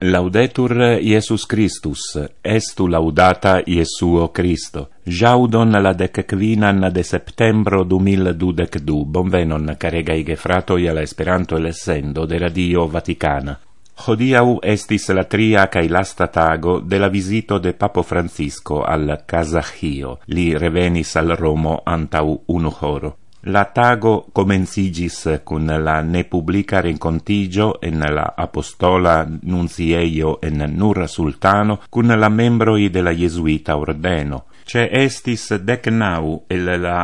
Laudetur Iesus Christus, estu laudata Iesuo Christo. Jaudon la 15 de septembro 2022. Bonvenon, caregai gefratoi alla Esperanto lessendo de Radio Vaticana. Hodiau estis la tria cae lasta tago de la visito de Papo Francisco al Kazahio. Li revenis al Romo antau 1 horo. La tago comencigis cun la nepublica rencontigio en la apostola nunzieio en Nur Sultano cun la membroi de la Jesuita ordeno. Ce estis 19 el la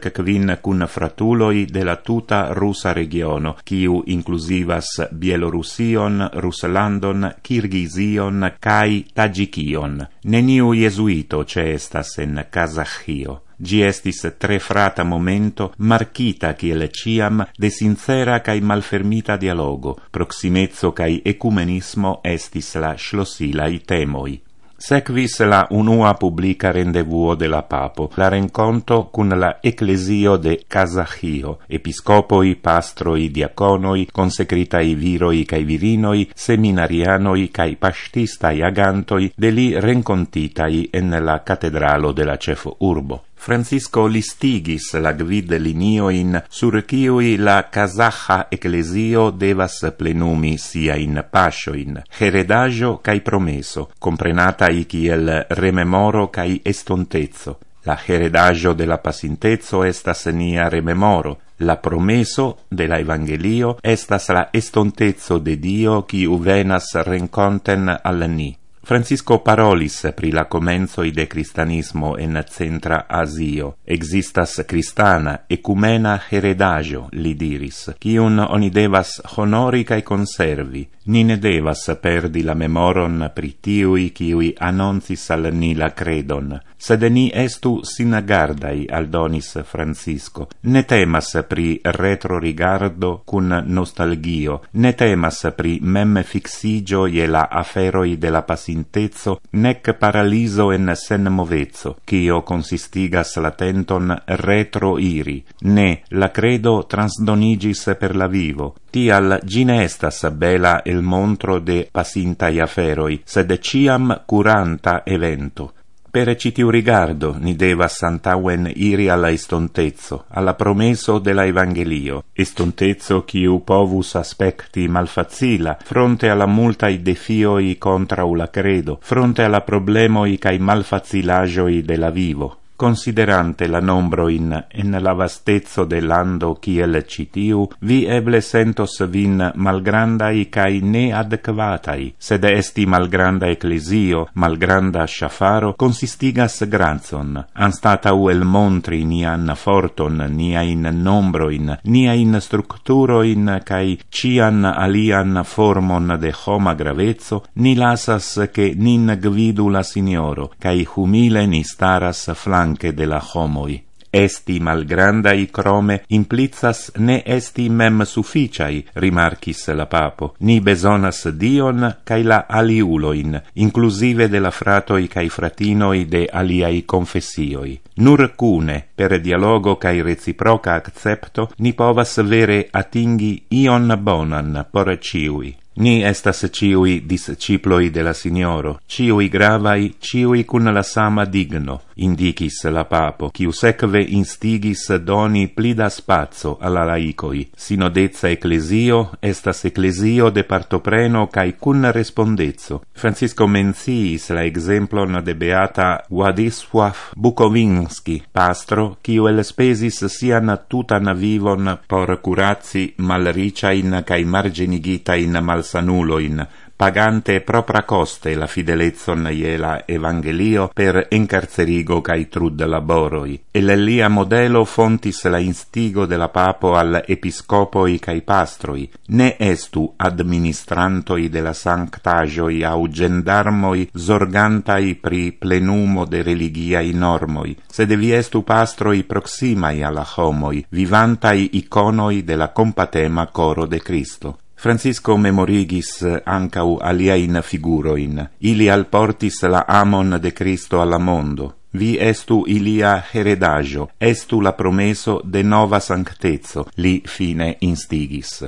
25 cun fratuloi de la tuta russa regiono, quiu inclusivas Bielorusion, Ruslandon, Kirgizion, cae Tajikion. Neniu jesuito ce estas en Kazahio. Gi estis tre frata momento, marchita kiel ciam de sincera cae malfermita dialogo, proximezzo cae ecumenismo estis la schlosilai temoi. Sequis la unua publica rendevuo de la Papo, la renconto cun la Ecclesio de Kazahio, episcopoi, pastroi, diaconoi, consecritai viroi cae virinoi, seminarianoi cae pastistai agantoi de li rencontitai en la catedralo de la cefo urbo. Francisco listigis la gvid linioin sur ciui la kazaha ecclesio devas plenumi sia in pasioin, heredaggio cae promeso, comprenatai kiel rememoro cae estontezzo. La heredaggio de la pasintezzo estas nia rememoro, la promeso de la evangelio estas la estontezzo de Dio quiu venas renconten al ni. Francisco parolis pri la comenzoi de cristianismo en Centra Asio. Existas cristana, ecumena heredaggio, li diris, cium oni devas honori cae conservi. Ni ne devas perdi la memoron pri tiui ciui annoncis al ni la credon. Sed ni estu sinagardai, aldonis Francisco. Ne temas pri retrorigardo cun nostalgio, ne temas pri mem fixigio je la aferoi de la pasintezzo, nec paraliso en sen movezzo, cio consistigas la tenton retro iri. Ne, la credo transdonigis per la vivo. Tial gine estas bela el montro de pasintai aferoi, sed ciam curanta evento. Per citiu rigardo ni devas antauen iri alla estontezzo, alla promeso de la evangelio, estontezzo quiu povus aspecti malfacila, fronte alla multai defioi contra la credo, fronte alla problemoi cae malfacilagioi de la vivo. Considerante la nombro en la vastezzo de lando kiel citiu, vi eble sentos vin malgrandai cae neadquatai, sed esti malgranda ecclesio, malgranda shafaro, consistigas granzon, anstatau el montri nian forton, niain nombroin, niain structuroin, cae cian alian formon de homa gravezzo, ni lasas che nin gvidu la Signoro, cae humile ni staras flanque de la homoi. Esti malgrandai crome implicas ne esti mem sufficiai, rimarchis la Papo. Ni besonas Dion cae la aliuloin, inclusive de la fratoi cae fratinoi de aliai confessioi. Nur cune, per dialogo cae reciproca accepto, ni povas vere atingi ion bonan por ciui. Ni estas ciui disciploi de la Signoro, ciui gravai, ciui cun la sama digno, indicis la Papo, quiu secve instigis doni plida spazio alla laicoi. Sinodezza ecclesio estas ecclesio de partopreno cae cun respondezzo. Francisco menciis la exemplon de beata Władysław Bukovinski, pastro, quiu elspesis sian tutan vivon por curazi malriciain cae margenigitain malsanuloin, pagante propra coste la fidelezzon je la evangelio per encarcerigo cae trud laboroi. El lia modelo fontis la instigo de la Papo al episcopoi cae pastroi, ne estu administrantoi de la sanctagioi au gendarmoi zorgantai pri plenumo de religiai normoi, sed vi estu pastroi proximai alla homoi, vivantai iconoi de la compatema coro de Cristo. Francisco memorigis ancau aliain figuroin. Ili alportis la amon de Cristo alla mondo. Vi estu ilia heredaggio, estu la promeso de nova sanctezzo, li fine instigis.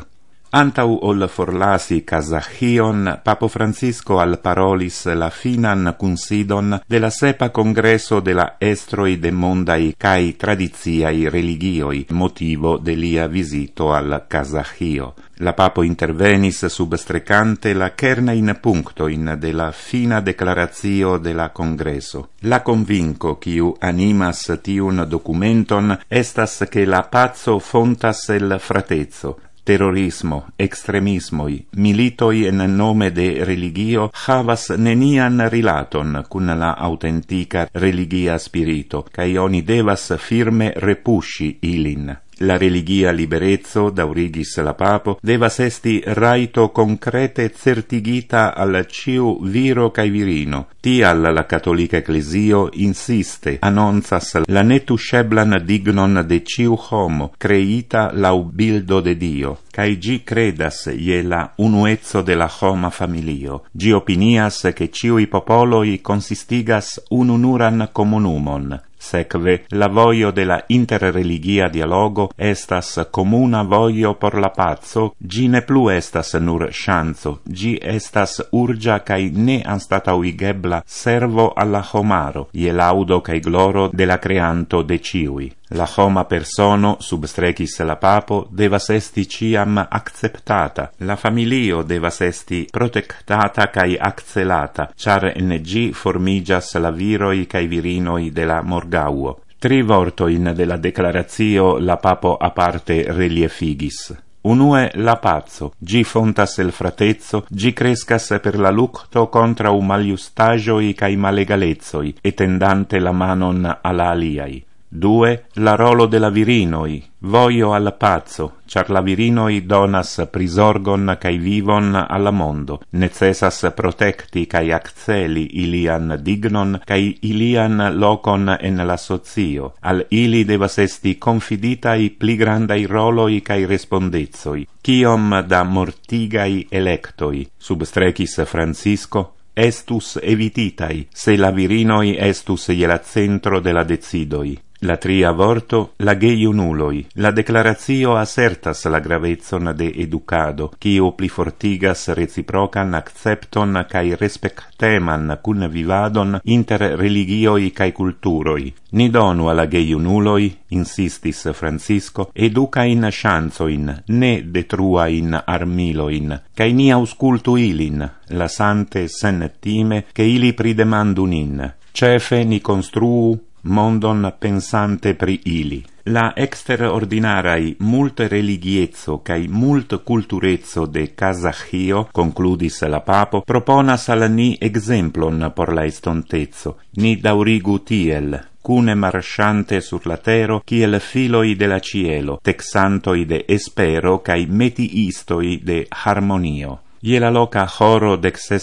Antau ol forlasi Kazachion, Papo Francisco al parolis la finan kunsidon de la sepa congresso de la estroi de mondai cae tradiziai religioi, motivo de lia visito al Kazachio. La Papo intervenis substrecante la kernain punctoin de la fina declaratio de la congresso. La convinco quiu animas tiun documenton estas che la pazzo fontas el fratezzo, terrorismo, extremismoi, militoi en nome de religio havas nenian rilaton cun la autentica religia spirito, cae oni devas firme repusci ilin. La religia liberezzo, daurigis la Papo, devas esti raito concrete certigita al ciu viro cae virino. Tial la Catholica Ecclesio insiste, annonzas la netusceblan dignon de ciu homo, creita lau bildo de Dio, cae gi credas je la unuezzo de la homa familio. Gi opinias che ciui popoloi consistigas ununuran comunumon. Sekve, la voio de la interreligia dialogo estas comuna voio por la pazzo, gi ne plu estas nur chanzo, gi estas urgia cae ne anstatauigebla servo alla homaro, je laudo cae gloro de la creanto de ciui. La homa persono, substrecis la Papo, devas esti ciam acceptata. La familio devas esti protectata cae accelata, char en gi formigas la viroi cae virinoi de la morgauo. 3 vortoin de la declaratio la Papo aparte reliefigis. Unue la pazzo, gi fontas el fratezzo, gi crescas per la lucto contra maliustagioi cae malegalezoi, etendante la manon alla aliai. 2. La rolo de la virinoi, voio al pazzo, char la virinoi donas prisorgon cae vivon alla mondo, necessas protecti cae acceli ilian dignon cae ilian locon en la socio. Al ili devas esti confiditai pli grandai roloi cae respondezoi. Ciom da mortigai electoi, substrecis Francisco, estus evititai, se la virinoi estus je la centro de la decidoi. La 3 vorto, la geiunuloi. La declaratio assertas la gravezzon de educado, cio pli fortigas reciprocan accepton cae respecteman cun vivadon inter religioi cae culturoi. Ni donu alla geiunuloi, insistis Francisco, educain chanzoin, ne detruain armiloin, cae ni auscultu ilin, lasante sen time, che ili pridemandun in. Cefe ni construu mondon pensante pri ili. La exterordinarai multe religiezzo cae multe culturezzo de Kazachio, concludis la Papo, proponas al ni exemplon por la estontezzo. Ni daurigu tiel, cune marchante sur la tero, kiel filoi de la cielo, texantoi de espero cae metiistoi de harmonio. Je la loca horo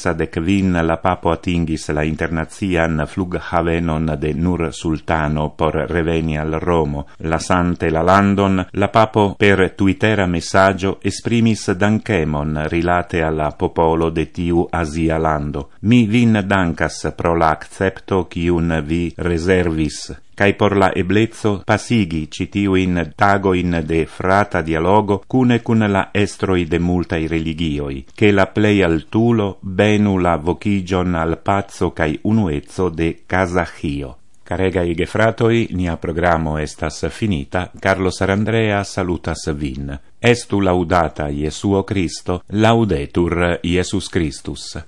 16:15 la Papo atingis la internazian flughavenon de Nur Sultano por reveni al Romo. Lasante la landon, la Papo per twittera messaggio esprimis dankemon rilate alla popolo de tiu Asia lando. Mi vin dankas pro la accepto quiun vi reservis, cae por la eblezzo pasigi citiuin tagoin de frata dialogo cune cun la estroi de multai religioi, che la plei altulo benu la vocigion al pazzo cae unuezzo de Kazachio. Caregai gefratoi, nia programo estas finita. Carlo Sarandrea salutas vin. Estu laudata Iesuo Christo, laudetur Iesus Christus.